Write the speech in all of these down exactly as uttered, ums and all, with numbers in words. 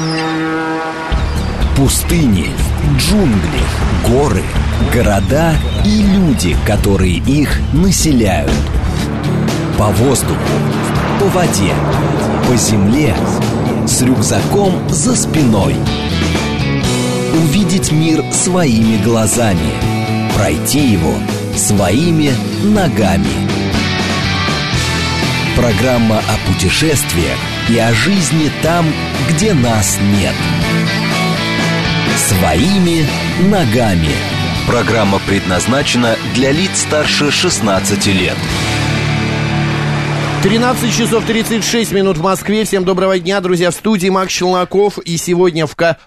Пустыни, джунгли, горы, города и люди, которые их населяют. По воздуху, по воде, по земле, с рюкзаком за спиной. Увидеть мир своими глазами, пройти его своими ногами. Программа о путешествиях и о жизни там, где нас нет. Своими ногами. Программа предназначена для лиц старше шестнадцати лет. тринадцать часов тридцать шесть минут в Москве. Всем доброго дня, друзья. В студии Макс Челноков. И сегодня в... Ка...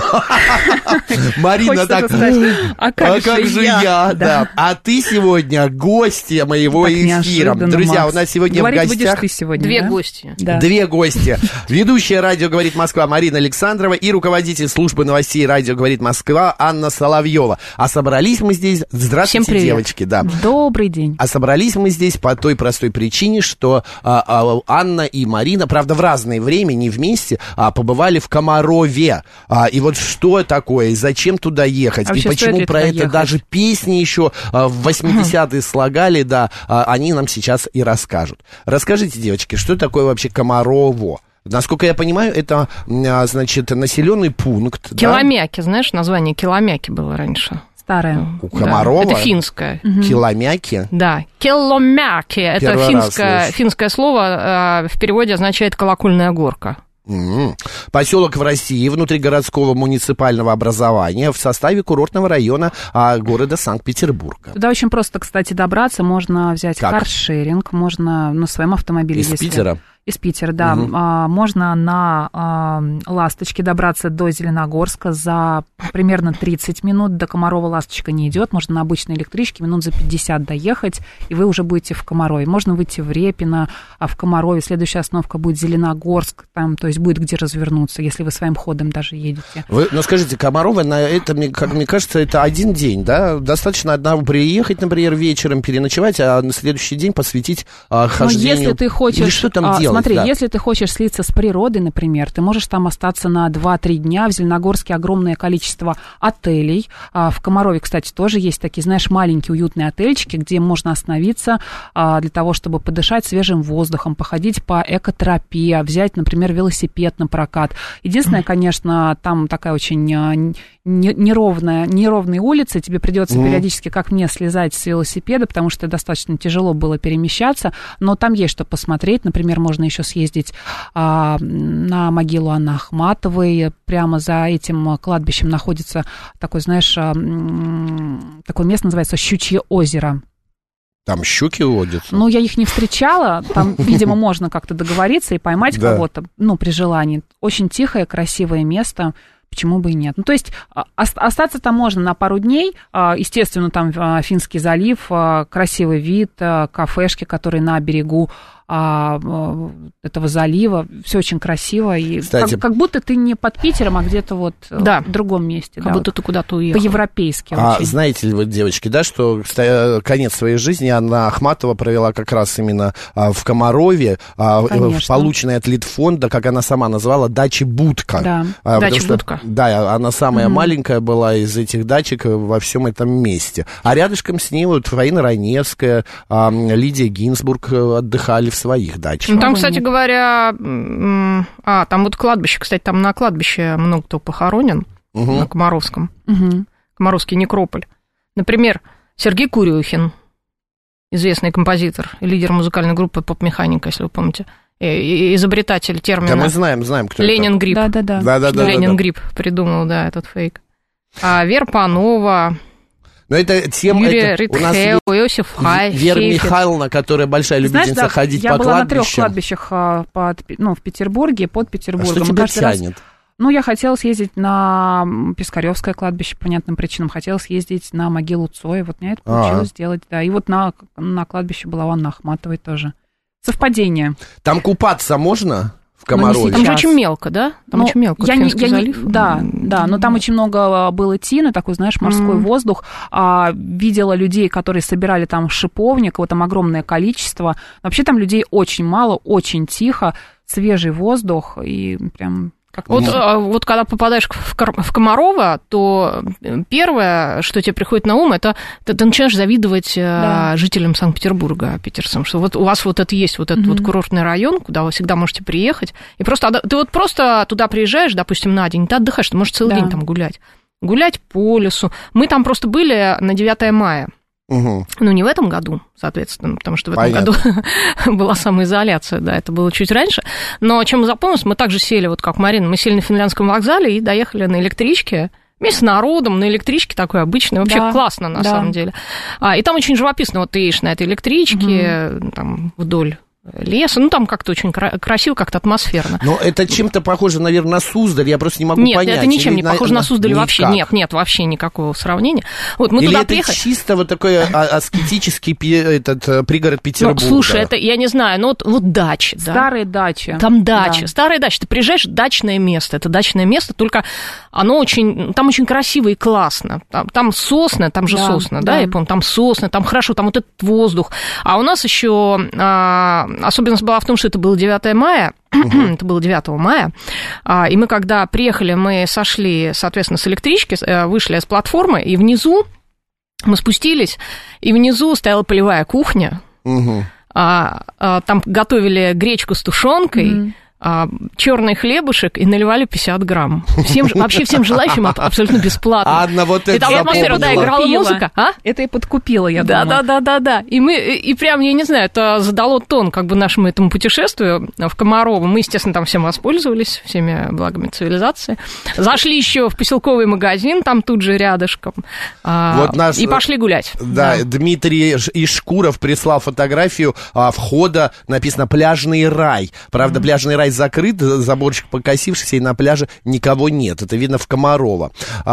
Марина так... А как же я? Да. А ты сегодня гостья моего эфира. Друзья, у нас сегодня в гостях... Две гости. Две гости. Ведущая «Радио говорит Москва» Марина Александрова и руководитель службы новостей «Радио говорит Москва» Анна Соловьева. А собрались мы здесь... Здравствуйте, девочки. Добрый день. А собрались мы здесь по той простой причине, что А, а, Анна и Марина, правда, в разное время, не вместе, а, побывали в Комарове. А, и вот что такое, и зачем туда ехать, а и почему про это ехать? даже песни еще а, в восьмидесятые слагали, да, а, они нам сейчас и расскажут. Расскажите, девочки, что такое вообще Комарово? Насколько я понимаю, это, значит, населенный пункт. Киломяки, да? Знаешь, название Киломяки было раньше. Старое. У Комарова? Да, это финское. Киломяки? Да, Киломяки. Это финское, финское слово, э, в переводе означает «колокольная горка». Mm-hmm. Поселок в России внутригородского муниципального образования в составе курортного района а, города Санкт-Петербурга. Туда очень просто, кстати, добраться. Можно взять как? каршеринг, можно на своем автомобиле. Из если... Питера? Из Питера, да. Угу. А, можно на а, «Ласточке» добраться до Зеленогорска за примерно тридцать минут. До Комарова «Ласточка» не идет. Можно на обычной электричке минут за пятьдесят доехать, и вы уже будете в Комарове. Можно выйти в Репино, а в Комарове следующая остановка будет Зеленогорск, там, то есть будет где развернуться, если вы своим ходом даже едете. Вы, ну, скажите, Комарово, на это, как мне кажется, это один день, да? Достаточно одного приехать, например, вечером, переночевать, а на следующий день посвятить а, хождению. Но если ты хочешь... Или что там а, делать? Смотри, да. если ты хочешь слиться с природой, например, ты можешь там остаться на два-три дня. В Зеленогорске огромное количество отелей. В Комарове, кстати, тоже есть такие, знаешь, маленькие уютные отельчики, где можно остановиться для того, чтобы подышать свежим воздухом, походить по экотропе, взять, например, велосипед на прокат. Единственное, конечно, там такая очень неровная, неровные улицы, тебе придется mm. периодически, как мне, слезать с велосипеда, потому что достаточно тяжело было перемещаться, но там есть что посмотреть. Например, можно еще съездить а, на могилу Анны Ахматовой. Прямо за этим кладбищем находится такое, знаешь, а, такое место, называется Щучье озеро. Там щуки водятся? Ну, я их не встречала. Там, видимо, можно как-то договориться и поймать кого-то, ну, при желании. Очень тихое, красивое место. Почему бы и нет? Ну, то есть остаться там можно на пару дней. Естественно, там Финский залив, красивый вид, кафешки, которые на берегу этого залива. Все очень красиво. И как, как будто ты не под Питером, а где-то вот да. в другом месте. Как да, будто вот, ты куда-то уехал. По-европейски а очень. Знаете ли вы, девочки, да, что конец своей жизни Анна Ахматова провела как раз именно в Комарове, Конечно. полученной от Литфонда, как она сама назвала, дачи-будка. Да. Дача-будка. Да, она самая mm-hmm. маленькая была из этих дачек во всем этом месте. А рядышком с ней вот Фаина Раневская, Лидия Гинзбург отдыхали в своих дачах. Ну, там, кстати говоря, а, там вот кладбище, кстати, там на кладбище много кто похоронен, угу. на Комаровском, угу. Комаровский некрополь. Например, Сергей Курюхин, известный композитор и лидер музыкальной группы «Поп-механика», если вы помните, изобретатель термина. Да, мы знаем, знаем, кто Ленин это. Грипп. Да-да-да. Да-да-да. Ленин да, да. Грипп придумал, да, этот фейк. А Вера Панова... Но это тема... Юрий это Ритхео, у нас Иосиф Хай, Вера Шейфер. Михайловна, которая большая любительница Знаешь, да, ходить я по была кладбищам. на трех кладбищах под, ну, в Петербурге, под Петербургом. А что тебя каждый тянет? Раз, ну, я хотела съездить на Пискаревское кладбище, по понятным причинам. Хотела съездить на могилу Цоя. Вот мне это получилось сделать, да. И вот на, на кладбище была у Анны Ахматовой тоже. Совпадение. Там купаться можно? В Комарове. Там же очень мелко, да? Там ну, очень мелко. Я не, я залив. Не, да, да, но там очень много было тины, такой, знаешь, морской mm. воздух. А, видела людей, которые собирали там шиповник, вот там огромное количество. Вообще там людей очень мало, очень тихо, свежий воздух и прям... как-то... Вот, вот когда попадаешь в, Кор- в Комарова, то первое, что тебе приходит на ум, это ты, ты начинаешь завидовать да. жителям Санкт-Петербурга, питерцам, что вот у вас вот это есть, вот этот mm-hmm. вот курортный район, куда вы всегда можете приехать, и просто ты вот просто туда приезжаешь, допустим, на день, ты отдыхаешь, ты можешь целый да. день там гулять, гулять по лесу. Мы там просто были на девятое мая. Угу. Ну, не в этом году, соответственно, потому что в этом Понятно. году была самоизоляция, да, это было чуть раньше. Но чем запомнилось, мы также сели, вот как Марина, мы сели на Финляндском вокзале и доехали на электричке, вместе с народом, на электричке такой обычной, вообще да, классно, на да. самом деле. А, и там очень живописно, вот ты едешь на этой электричке, угу. там, вдоль леса, ну, там как-то очень красиво, как-то атмосферно. Но это чем-то похоже, наверное, на Суздаль, я просто не могу нет, понять. Нет, это ничем не на... похоже на Суздаль никак. вообще. Нет, нет, вообще никакого сравнения. Вот мы Или туда это приехали. чисто вот такой аскетический этот пригород Петербурга? Ну, слушай, это, я не знаю, ну, вот, вот дачи, да? Старые дачи. Там дачи, да. старые дачи. Ты приезжаешь, дачное место, это дачное место, только оно очень, там очень красиво и классно. Там, там сосны, там же да, сосны, да. да, я помню, там сосны, там хорошо, там вот этот воздух. А у нас еще а, особенность была в том, что это было девятое мая, uh-huh. это было девятого мая, и мы когда приехали, мы сошли, соответственно, с электрички, вышли с платформы, и внизу мы спустились, и внизу стояла полевая кухня, uh-huh. там готовили гречку с тушенкой, uh-huh. черный хлебушек и наливали пятьдесят грамм. Всем, вообще всем желающим абсолютно бесплатно. Анна вот это и там атмосфера, да, играла музыка. А? Это и подкупило, я да, думаю. Да, да, да, да. И мы, и прям, я не знаю, это задало тон как бы нашему этому путешествию в Комарово. Мы, естественно, там всем воспользовались, всеми благами цивилизации. Зашли еще в поселковый магазин, там тут же рядышком, вот наш, и пошли гулять. Да, да, Дмитрий Ишкуров прислал фотографию а, входа, написано «Пляжный рай». Правда, mm-hmm. пляжный рай закрыт, заборчик покосившийся, и на пляже никого нет. Это видно в Комарово.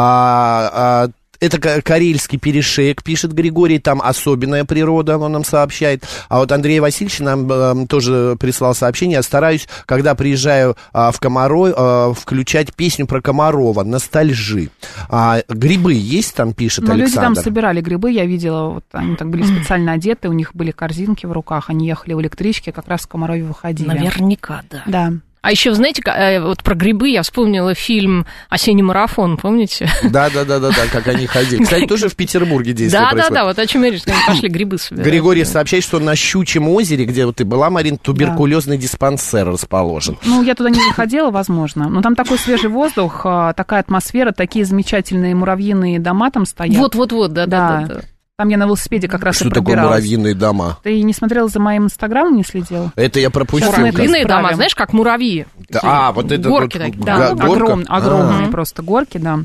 А, а, это Карельский перешеек, пишет Григорий, там особенная природа, он нам сообщает. А вот Андрей Васильевич нам э, тоже прислал сообщение. Я стараюсь, когда приезжаю э, в Комарово, э, включать песню про Комарова, ностальжи. А, грибы есть там, пишет Но Александр? Люди там собирали грибы, я видела, вот они так были специально одеты, у них были корзинки в руках, они ехали в электричке, как раз в Комарове выходили. Наверняка, да. Да. А еще, знаете, вот про грибы я вспомнила фильм «Осенний марафон», помните? Да-да-да, как они ходили. Кстати, тоже в Петербурге действие происходит. Да-да-да, вот о чем я говорю, что они пошли грибы собирать. Григорий сообщает, что на Щучьем озере, где вот ты была, Марин, туберкулезный да. диспансер расположен. Ну, я туда не заходила, возможно, но там такой свежий воздух, такая атмосфера, такие замечательные муравьиные дома там стоят. Вот-вот-вот, да-да-да. Там я на велосипеде как раз что и пробиралась. Что такое муравьиные дома? Ты не смотрела за моим инстаграмом, не следил? Это я пропустил. Муравьиные дома, знаешь, как муравьи. Да, а, вот это горки вот, такие. Да, огром, огромные а. просто горки, да.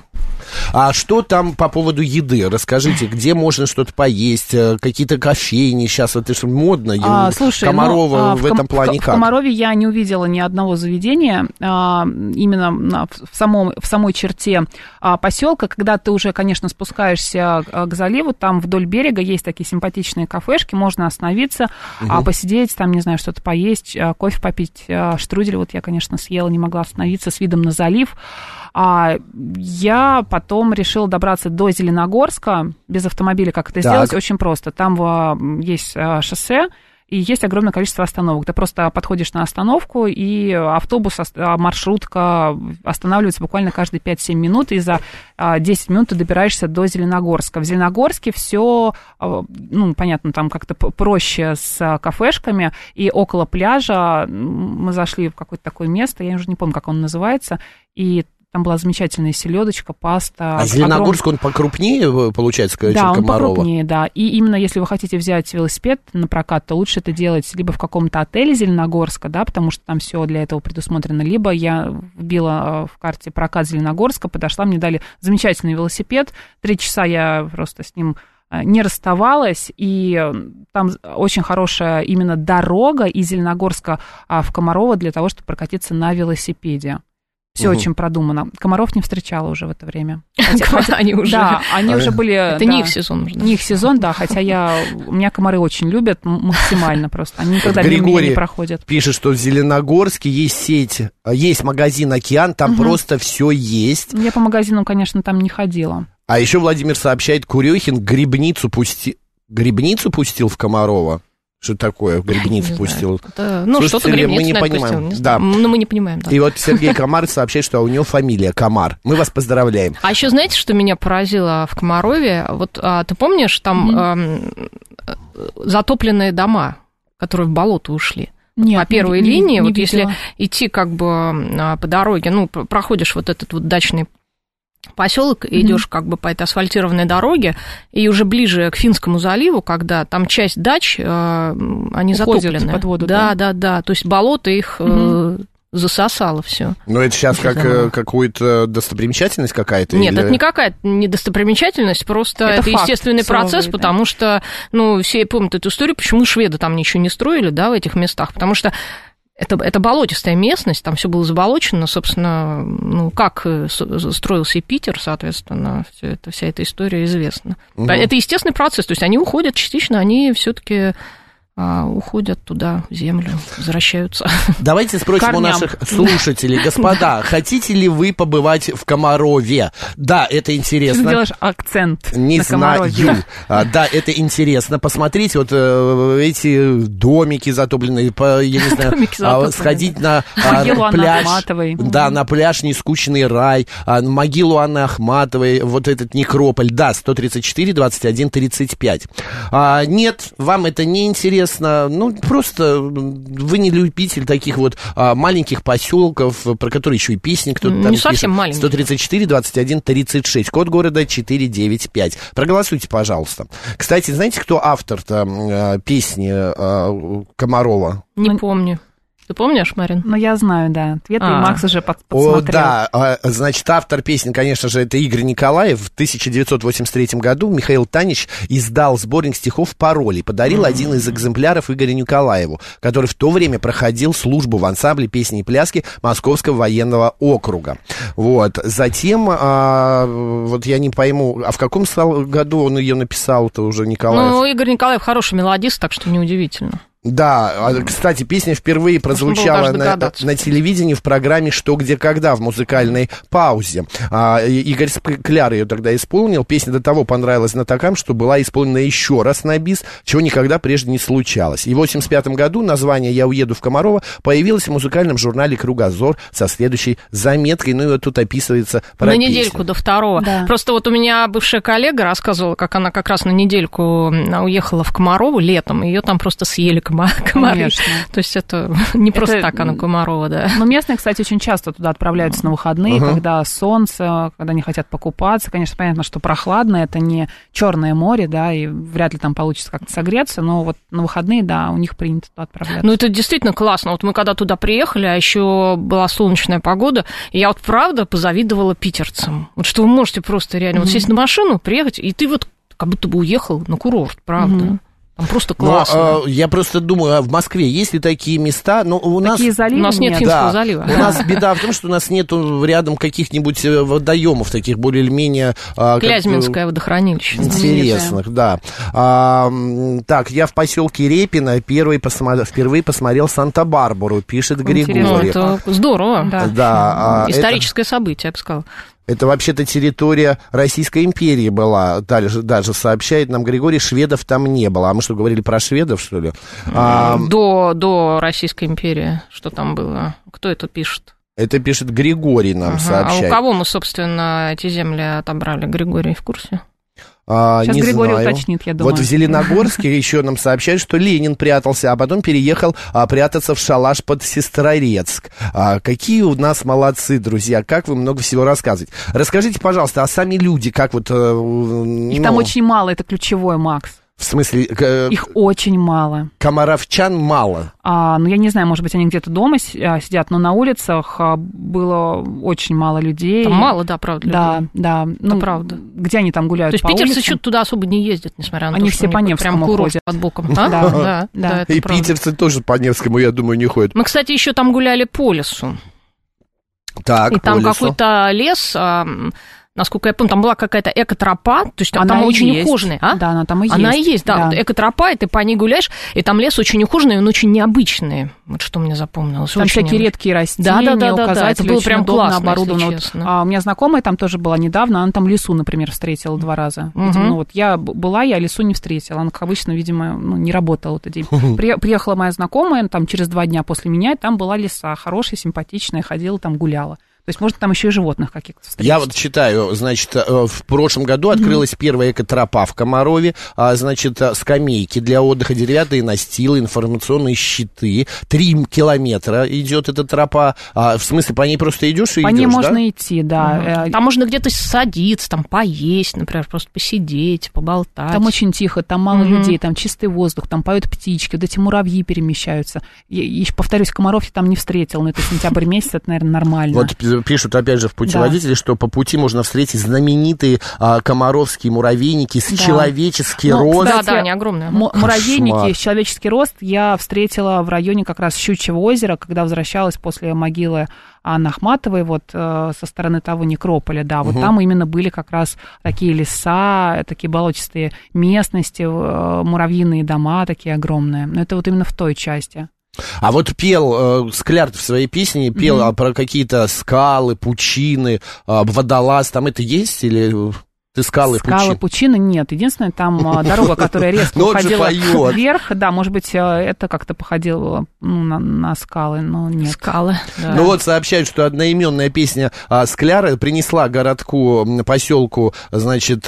А что там по поводу еды? Расскажите, где можно что-то поесть? Какие-то кофейни сейчас, это же модно. А, слушай, Комарова ну, а, в, в этом в, плане в, как? В Комарове я не увидела ни одного заведения, а, именно на, в, самом, в самой черте а, поселка, когда ты уже, конечно, спускаешься к заливу, там вдоль берега есть такие симпатичные кафешки, можно остановиться, угу. а, посидеть, там, не знаю, что-то поесть, кофе попить, штрудель, вот я, конечно, съела, не могла остановиться с видом на залив. А я потом решила добраться до Зеленогорска без автомобиля. Как это так. сделать? Очень просто. Там есть шоссе, и есть огромное количество остановок. Ты просто подходишь на остановку, и автобус, маршрутка останавливается буквально каждые пять-семь минут, и за десять минут ты добираешься до Зеленогорска. В Зеленогорске все, ну, понятно, там как-то проще с кафешками, и около пляжа мы зашли в какое-то такое место, я уже не помню, как оно называется, и там была замечательная селедочка, паста. А Зеленогорск, огром... он покрупнее, получается, чем да, Комарова? Да, он покрупнее, да. И именно если вы хотите взять велосипед на прокат, то лучше это делать либо в каком-то отеле Зеленогорска, да, потому что там все для этого предусмотрено, либо я вбила в карте прокат Зеленогорска, подошла, мне дали замечательный велосипед, три часа я просто с ним не расставалась, и там очень хорошая именно дорога из Зеленогорска в Комарово для того, чтобы прокатиться на велосипеде. Все угу. очень продумано. Комаров не встречала уже в это время. Хотя, хотя, они уже, да, они уже были... Это да, не их сезон. Да. Не их сезон, да, хотя я... У меня комары очень любят, максимально просто. Они никогда мимо меня не проходят. Пишет, что в Зеленогорске есть сеть, есть магазин «Океан», там угу. просто все есть. Я по магазинам, конечно, там не ходила. А еще Владимир сообщает, Курехин грибницу пустил... Грибницу пустил в Комарово? Что такое? Грибниц пустил. Это, ну, Слушайте, что-то грибниц, мы не наверное, понимаем. пустил. Не Да. Но мы не понимаем, да. И вот Сергей Комар сообщает, что у него фамилия Комар. Мы вас поздравляем. А еще знаете, что меня поразило в Комарове? Вот а, ты помнишь, там mm-hmm. э, затопленные дома, которые в болото ушли? Нет, по первой не, линии, не вот видела. если идти как бы по дороге, ну, проходишь вот этот вот дачный поселок, mm-hmm. идешь как бы по этой асфальтированной дороге, и уже ближе к Финскому заливу, когда там часть дач, э, они уходят затоплены. под воду. Да, да, да, да. То есть болото их mm-hmm. э, засосало все. Но это сейчас как э, какую-то достопримечательность какая-то? Нет, или... это не какая-то не достопримечательность, просто это, это естественный суровый, процесс, да. потому что, ну, все помнят эту историю, почему шведы там ничего не строили, да, в этих местах, потому что Это, это болотистая местность, там все было заболочено, собственно, ну, как строился и Питер, соответственно, всё это, вся эта история известна. Угу. Это естественный процесс, то есть они уходят частично, они все-таки а, уходят туда, в землю, возвращаются. Давайте спросим Корням. у наших слушателей, господа, хотите ли вы побывать в Комарове? Да, это интересно. Ты делаешь акцент Не на знаю. Комарове. А, да, это интересно. Посмотрите вот э, эти домики затопленные, по, я не знаю, а, сходить на а, могилу Анны пляж. Ахматовой. Да, на пляж «Нескучный рай», а, могилу Анны Ахматовой, вот этот некрополь. Да, сто тридцать четыре двадцать один тридцать пять. А, нет, вам это не интересно. Ну, просто вы не любитель таких вот а, маленьких поселков, про которые еще и песни кто-то не там совсем пишет. маленький. сто тридцать четыре двадцать один тридцать шесть, код города четыре девять пять. Проголосуйте, пожалуйста. Кстати, знаете, кто автор-то э, песни э, Комарова? Не помню. Ты помнишь, Марин? Ну, я знаю, да. Ответ, А. и Макс уже под- подсмотрел. О, да, а, значит, автор песни, конечно же, это Игорь Николаев. В тысяча девятьсот восемьдесят третьем году Михаил Танич издал сборник стихов «Пароли», и подарил mm-hmm. один из экземпляров Игорю Николаеву, который в то время проходил службу в ансамбле песни и пляски Московского военного округа. Вот. Затем, а, вот я не пойму, а в каком году он ее написал-то уже, Николаев? Ну, Игорь Николаев хороший мелодист, так что неудивительно. Да, кстати, песня впервые прозвучала на, на телевидении в программе «Что, где, когда» в музыкальной паузе. А, Игорь Скляр ее тогда исполнил. Песня до того понравилась знатокам, что была исполнена еще раз на бис, чего никогда прежде не случалось. И в восемьдесят пятом году название «Я уеду в Комарово» появилось в музыкальном журнале «Кругозор» со следующей заметкой. Ну и вот тут описывается про На песню. недельку до второго. Да. Просто вот у меня бывшая коллега рассказывала, как она как раз на недельку уехала в Комарово летом, и ее там просто съели комары. Конечно. То есть это не просто это... так, она Комарова, да. Но местные, кстати, очень часто туда отправляются на выходные, uh-huh. когда солнце, когда они хотят покупаться. Конечно, понятно, что прохладно, это не Черное море, да, и вряд ли там получится как-то согреться, но вот на выходные, да, у них принято туда отправляться. Ну, это действительно классно. Вот мы когда туда приехали, а еще была солнечная погода, и я вот правда позавидовала питерцам. Вот что вы можете просто реально uh-huh. вот сесть на машину, приехать, и ты вот как будто бы уехал на курорт, правда. Uh-huh. Там просто классно. Но, э, я просто думаю, а в Москве есть ли такие места? Но у такие нас... заливы у нас нет нет. Финского да, залива. У нас беда в том, что у нас нет рядом каких-нибудь водоемов, таких более или менее... А, Клязьминское водохранилище. Интересных, да. А, так, я в поселке Репино первый посмотри, впервые посмотрел «Санта-Барбару», пишет Григорий. Ну, это здорово. Да. Да, а, историческое это... событие, я бы сказала. Это вообще-то территория Российской империи была, даже, даже сообщает нам Григорий, шведов там не было. А мы что, говорили про шведов, что ли? А... До, до Российской империи, что там было? Кто это пишет? Это пишет Григорий нам, ага. сообщает. А у кого мы, собственно, эти земли отобрали? Григорий в курсе? А, Сейчас не Григорий знаю. уточнит, я думаю. Вот в Зеленогорске еще нам сообщают, что Ленин прятался, а потом переехал а, прятаться в шалаш под Сестрорецк. А, какие у нас молодцы, друзья, как вы много всего рассказываете. Расскажите, пожалуйста, а сами люди, как вот... Ну, их там очень мало, это ключевой, Макс. В смысле... Э, их очень мало. Комаровчан мало. А, ну, я не знаю, может быть, они где-то дома сидят, но на улицах было очень мало людей. Там мало, да, правда, людей. Да, да. Ну, это правда. Где они там гуляют? То есть по питерцы улицам? что-то туда особо не ездят, несмотря на они то, все что по у них Невскому прям курорт ходят. под боком. А? Да, да, да. И правда. питерцы тоже по Невскому, я думаю, не ходят. Мы, кстати, еще там гуляли по лесу. Так, и там по лесу. какой-то лес... насколько я помню, там была какая-то экотропа, то есть она там очень есть. ухоженная. А? Да, она там и есть. Она и есть, да. да. Вот экотропа, и ты по ней гуляешь, и там лес очень ухоженный, он очень необычный. Вот что мне запомнилось. Там очень всякие необычный. редкие растения, да, да, да, указатели, да, это было очень прям удобно классно, оборудовано. если честно. А у меня знакомая там тоже была недавно, она там лису, например, встретила два раза. Угу. Видимо, ну, вот я была, я лису не встретила. Она, как обычно, видимо, ну, не работала в этот день. При, приехала моя знакомая, там через два дня после меня, там была лиса, хорошая, симпатичная, ходила там, гуляла. То есть, может, там еще и животных каких-то встретить. Я вот читаю, значит, в прошлом году открылась mm-hmm. первая экотропа в Комарове, а, значит, скамейки для отдыха, деревянные настилы, информационные щиты. Три километра идет эта тропа. А, в смысле, по ней просто идешь и по идешь, ней да? можно идти, да. Mm-hmm. Там можно где-то садиться, там поесть, например, просто посидеть, поболтать. Там очень тихо, там мало mm-hmm. людей, там чистый воздух, там поют птички, вот эти муравьи перемещаются. Я, еще, повторюсь, комаров я там не встретила, но это сентябрь месяц, это, наверное, нормально. Вот пишут, опять же, в путеводителе, да. что по пути можно встретить знаменитые а, комаровские муравейники с да. человеческий ну, рост. Да, да, они огромные. М- муравейники с человеческий рост я встретила в районе как раз Щучьего озера, когда возвращалась после могилы Анны Ахматовой, вот э, со стороны того некрополя, да, вот угу. там именно были как раз такие леса, такие болотистые местности, э, муравьиные дома такие огромные. Но это вот именно в той части. А вот пел э, Скляр в своей песне, пел mm-hmm. про какие-то скалы, пучины, э, водолаз, там это есть или... Ты скалы, Скалы, пучины? пучины нет. Единственное, там дорога, которая резко уходила вверх. Да, может быть, это как-то походило ну, на, на скалы, но нет. Скалы, да. Ну вот сообщают, что одноименная песня а, Скляра принесла городку, поселку, значит,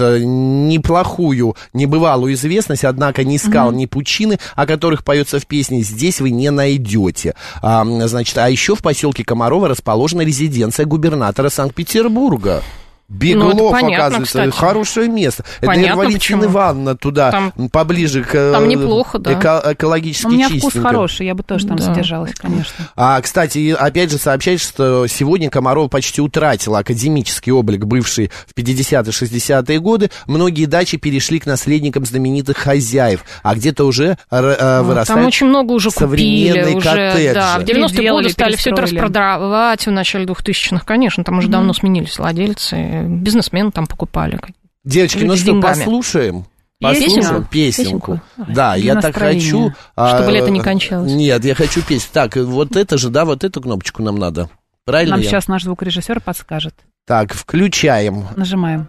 неплохую, небывалую известность, однако ни скал, mm-hmm. ни пучины, о которых поется в песне, здесь вы не найдете. А, значит, а еще в поселке Комарова расположена резиденция губернатора Санкт-Петербурга. Беглов, ну, понятно, оказывается, кстати. Хорошее место. Понятно, это Валентина Ивановна туда, там, поближе к там неплохо, да. эко- экологически чистенько. У меня вкус хороший, я бы тоже там да. задержалась, конечно. А, кстати, опять же сообщает, что сегодня Комарова почти утратила академический облик, бывший в пятидесятые-шестидесятые годы. Многие дачи перешли к наследникам знаменитых хозяев, а где-то уже э, вырастают там очень много уже современные купили, коттеджи. Уже, да, в девяностые годы стали все это распродавать, в начале двухтысячных, конечно, там уже mm-hmm. давно сменились владельцы. Бизнесмены там покупали. Девочки, ну что, деньгами. послушаем? Послушаем песенку? Песенку. песенку. Да, я так хочу... Чтобы а, лето не кончалось. Нет, я хочу песню. Так, вот это же, да, вот эту кнопочку нам надо. Правильно? Нам я? сейчас наш звукорежиссер подскажет. Так, включаем. Нажимаем.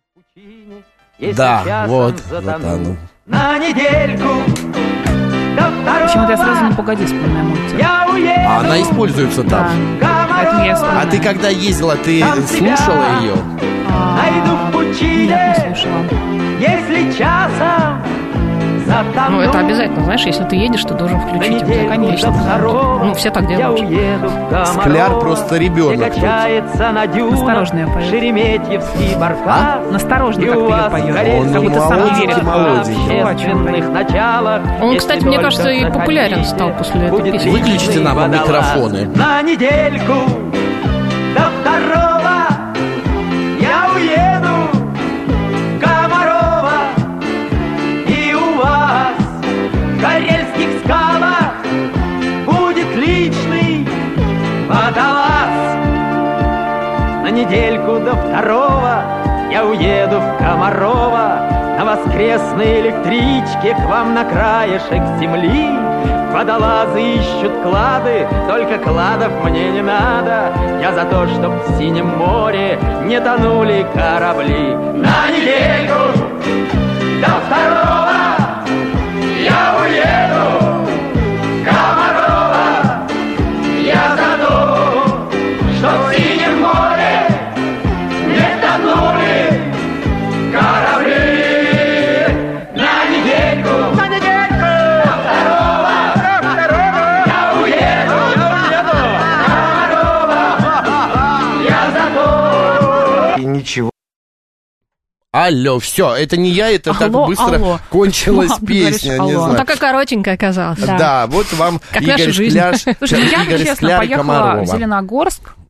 Да, вот. вот оно. На недельку. Почему-то я сразу «Ну, погоди» вспоминаю мультик. А она используется там. Да, поэтому я а ты когда ездила, ты слушала ее? А, найду в пучине, нет, не слушала. Если часом затону. Ну, это обязательно, знаешь, если ты едешь, ты должен включить его, конечно. Ну, все так делают. Скляр просто ребенок. Насторожно ее поет. Шереметьевский баркас. А? Насторожно как-то ее поет. Он как будто сам не верит в общественных началах. Он, кстати, мне кажется, и популярен стал после этой песни. Выключите нам микрофоны. На недельку до второго я уеду в Комарова, и у вас в карельских скалах будет личный водолаз. На недельку до второго я уеду в Комарова на воскресной электричке к вам на краешек земли. Водолазы ищут клады, только кладов мне не надо. Я за то, чтоб в синем море не тонули корабли. На недельку до второго я уеду в Комарова. Я за то, чтоб в синем море не тонули корабли. На недельку, на недельку до второго я уеду, я уеду в Комарова. Я за то. И ничего. Алло, все, это не я, это алло, так быстро алло. кончилась Мам, песня, говоришь, не алло. знаю. Такая коротенькая оказалась. Да, да вот вам как Игорь наша жизнь. Скляр, Слушай, я бы, Игорь честно, Скляр и поехала Комарова. в Зеленогорск,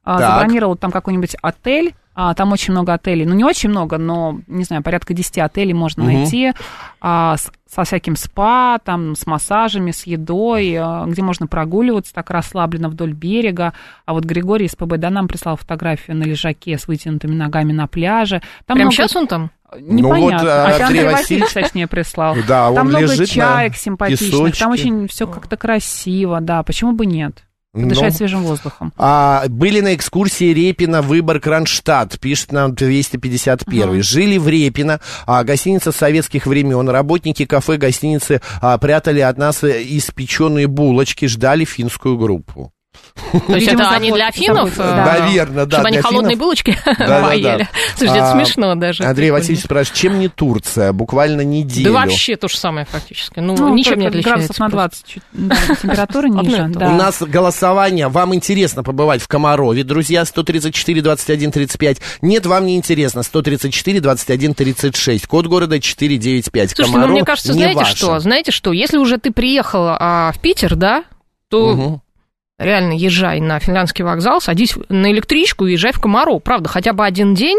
а, забронировала там какой-нибудь отель. А, там очень много отелей. Ну, не очень много, но, не знаю, порядка десяти отелей можно угу. найти а, с, со всяким спа, там, с массажами, с едой, а, где можно прогуливаться так расслабленно вдоль берега. А вот Григорий из ПБ, да, нам прислал фотографию на лежаке с вытянутыми ногами на пляже. Там Прямо много... сейчас он там? Непонятно. Ну, вот, а Андрей Андрей Васильевич, Васильевич, точнее, прислал. Да, он там много лежит чаек на симпатичных, песочке. там очень все как-то красиво, да, почему бы нет? Подышать Ну, свежим воздухом. А, были на экскурсии Репино, Выборг, Кронштадт, пишет нам двести пятьдесят первый. Uh-huh. Жили в Репино, а, гостиница советских времен. Работники кафе гостиницы а, прятали от нас испеченные булочки, ждали финскую группу. То есть это они для финнов? Наверное, да. Чтобы они холодные булочки поели. Слушайте, это смешно даже. Андрей Васильевич спрашивает, чем не Турция? Буквально неделю. Да вообще то же самое фактически. Ну, ничем не отличается. Градусов на двадцать температура ниже. У нас голосование. Вам интересно побывать в Комарове, друзья, сто тридцать четыре двадцать один тридцать пять. Нет, вам не интересно, сто тридцать четыре двадцать один тридцать шесть. Код города четыреста девяносто пять. Слушайте, ну мне кажется, знаете что? Знаете что? Если уже ты приехал в Питер, да, то... Реально езжай на Финляндский вокзал, садись на электричку и езжай в Комаров. Правда, хотя бы один день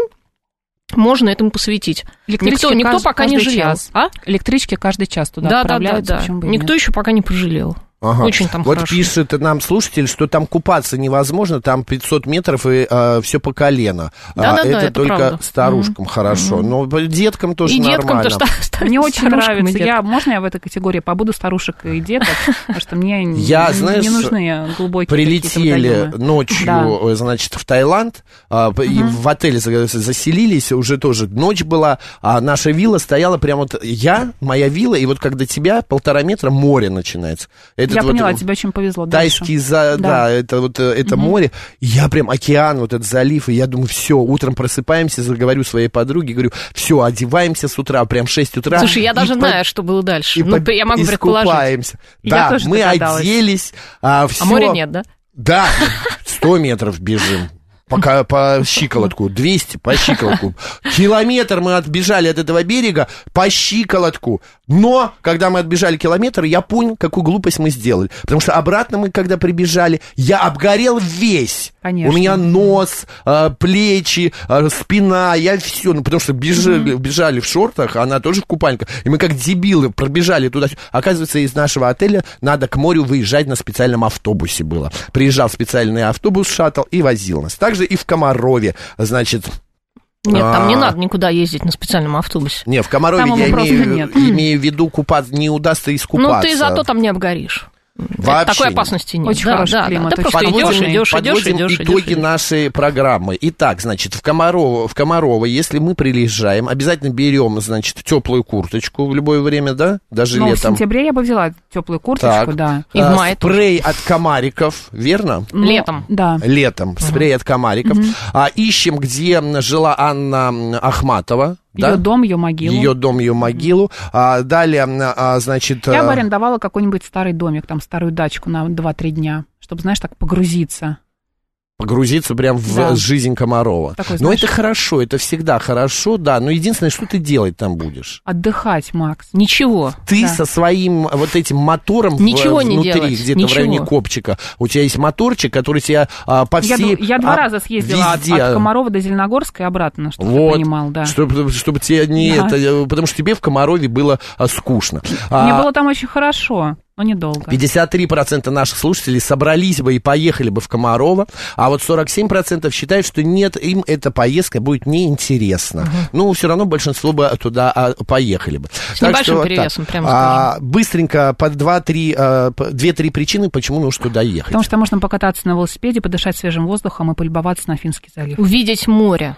можно этому посвятить. Никто, никто каждый, пока каждый не жалел. Час. А? Электрички каждый час туда да, отправляются. Да, да, да. Никто еще пока не пожалел. Ага. Очень там вот хорошо. Пишет нам слушатель, что там купаться невозможно, там пятьсот метров и а, все по колено. Да, а, да, это, да, это только правда. Хорошим mm-hmm. хорошо, mm-hmm. но деткам тоже и нормально. Деткам тоже мне очень нравится. Я, можно я в этой категории побуду старушек и деток? Потому что мне я, не, знаешь, не нужны глубокие прилетели ночью, да. значит, в Таиланд, uh-huh. и в отеле заселились, уже тоже ночь была, а наша вилла стояла прямо вот я, моя вилла, и вот как до тебя полтора метра море начинается. Этот я вот, поняла, тебе очень повезло. Тайский, за, да. да, это вот это угу. море, я прям океан, вот этот залив, и я думаю, все, утром просыпаемся, говорю своей подруге, говорю, все, одеваемся с утра, прям в шесть утра. Слушай, я даже по... знаю, что было дальше, и ну, по... я могу и предположить. Да, мы оделись. А, все... а моря нет, да? Да, сто метров бежим. Пока по щиколотку, двести по щиколотку. Километр мы отбежали от этого берега по щиколотку. Но, когда мы отбежали километр, я понял, какую глупость мы сделали. Потому что обратно мы, когда прибежали, я обгорел весь. Конечно. У меня нос, плечи, спина, я все. Ну, потому что бежали, mm-hmm. бежали в шортах, она тоже в купальниках. И мы как дебилы пробежали туда. Оказывается, из нашего отеля надо к морю выезжать на специальном автобусе было. Приезжал специальный автобус, шаттл и возил нас. Также и в Комарове, значит... Нет, там а... не надо никуда ездить на специальном автобусе. Не, в Комарове я имею, имею в виду, купаться не удастся искупаться. Ну, ты зато там не обгоришь. Вообще такой опасности нет. Очень да, хороший да, климат. Да, ты просто подводим, идешь, идешь, подводим идешь, идешь, итоги идешь. нашей программы. Итак, значит, в Комарово, в Комарово, если мы приезжаем, обязательно берем, значит, теплую курточку в любое время, да? Даже ну, летом. в сентябре я бы взяла теплую курточку, так. да. И в мае. Спрей от комариков, верно? Ну, летом. Да. Летом. Спрей от комариков. Угу. А, ищем, где жила Анна Ахматова. Ее да? дом, ее могилу. Ее дом, ее могилу. А, далее, а, значит... Я бы арендовала какой-нибудь старый домик, там, старую дачку на два-три дня, чтобы, знаешь, так погрузиться. Погрузиться прям в да. жизнь Комарова. Такой, но знаешь, это хорошо, это всегда хорошо, да. Но единственное, что ты делать там будешь? Отдыхать, Макс. Ничего. Ты да. со своим вот этим мотором Ничего в, не внутри, делать. где-то Ничего. в районе копчика. У тебя есть моторчик, который тебя а, по всей... Я, я два а, раза съездила от, от Комарова до Зеленогорска и обратно, чтобы вот, ты понимал, да. Чтобы, чтобы тебе не да. это... Потому что тебе в Комарове было а, скучно. Мне а, было там очень хорошо. Но недолго. пятьдесят три процента наших слушателей собрались бы и поехали бы в Комарово, а вот сорок семь процентов считают, что нет, им эта поездка будет неинтересна. Угу. Ну, все равно большинство бы туда а, поехали бы. С так небольшим что, перевесом, так, прямо а, скажем. Быстренько по два-три, а, две-три причины, почему нужно туда ехать. Потому что можно покататься на велосипеде, подышать свежим воздухом и полюбоваться на Финский залив. Увидеть море.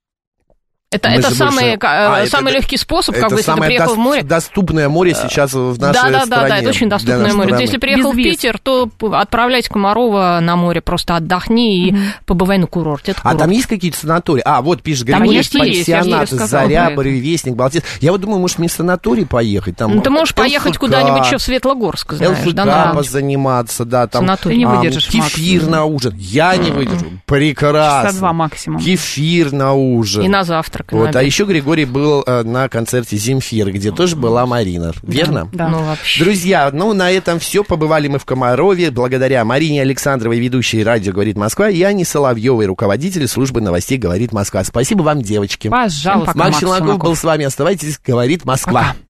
Это, это самый, больше... а, самый это, легкий способ, как бы, если ты приехал до, в море. доступное море сейчас в нашей да, да, стране. Да, да, это очень доступное море. Ты, если приехал Без в Питер, то отправляйся Комарова на море, просто отдохни mm-hmm. и побывай на курорте. Это а курорт. там есть какие-то санатории? А, вот пишет Григорий, пансионат, Заря, Буревестник, Балтийск. Я вот думаю, может, мне в санаторий поехать? Там ну, ты можешь эл эф ка, поехать куда-нибудь еще в Светлогорск, знаешь. эл эф ка да, позаниматься, да. Там, санаторий. Ты не выдержишь, а, кефир Макс. На ужин. Я не выдержу. Прекрасно. Часа два максимум. Кефир на ужин. И на завтрак. завтрак и Вот, на а обед. еще Григорий был э, на концерте Земфиры, где тоже была Марина, верно? Да. Ну, вообще. Друзья, ну, на этом все. Побывали мы в Комарове благодаря Марине Александровой, ведущей радио «Говорит Москва», и Ане Соловьевой, руководителю службы новостей «Говорит Москва». Спасибо вам, девочки. Пожалуйста. Макс Макс Челноков Челноков. был с вами. Оставайтесь, «Говорит Москва». Пока.